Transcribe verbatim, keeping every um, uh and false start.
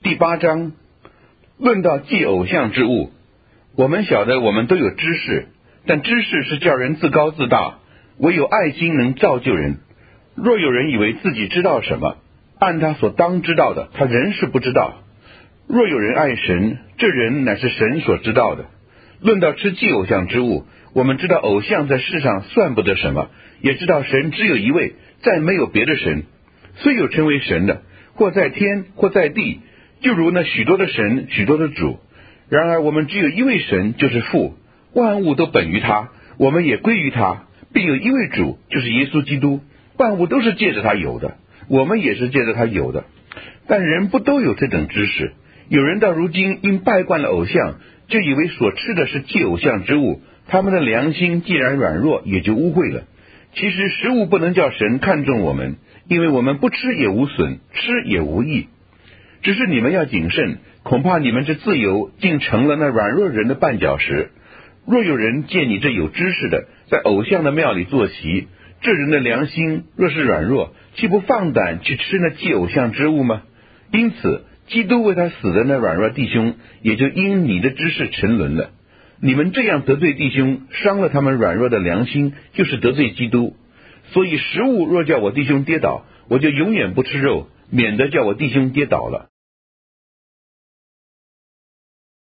第八章论到祭偶像之物。我们晓得我们都有知识，但知识是叫人自高自大，唯有爱心能造就人。若有人以为自己知道什么，按他所当知道的，他仍是不知道。若有人爱神，这人乃是神所知道的。论到吃祭偶像之物，我们知道偶像在世上算不得什么，也知道神只有一位，再没有别的神。虽有称为神的，或在天，或在地，就如那许多的神，许多的主。然而我们只有一位神，就是父，万物都本于他，我们也归于他，并有一位主，就是耶稣基督，万物都是借着他有的，我们也是借着他有的。但人不都有这等知识，有人到如今因拜惯了偶像，就以为所吃的是祭偶像之物，他们的良心既然软弱，也就污秽了。其实食物不能叫神看重我们，因为我们不吃也无损，吃也无益。只是你们要谨慎，恐怕你们这自由竟成了那软弱人的绊脚石。若有人见你这有知识的，在偶像的庙里坐席，这人的良心若是软弱，岂不放胆去吃那祭偶像之物吗？因此基督为他死的那软弱弟兄，也就因你的知识沉沦了。你们这样得罪弟兄，伤了他们软弱的良心，就是得罪基督。所以食物若叫我弟兄跌倒，我就永远不吃肉，免得叫我弟兄跌倒了。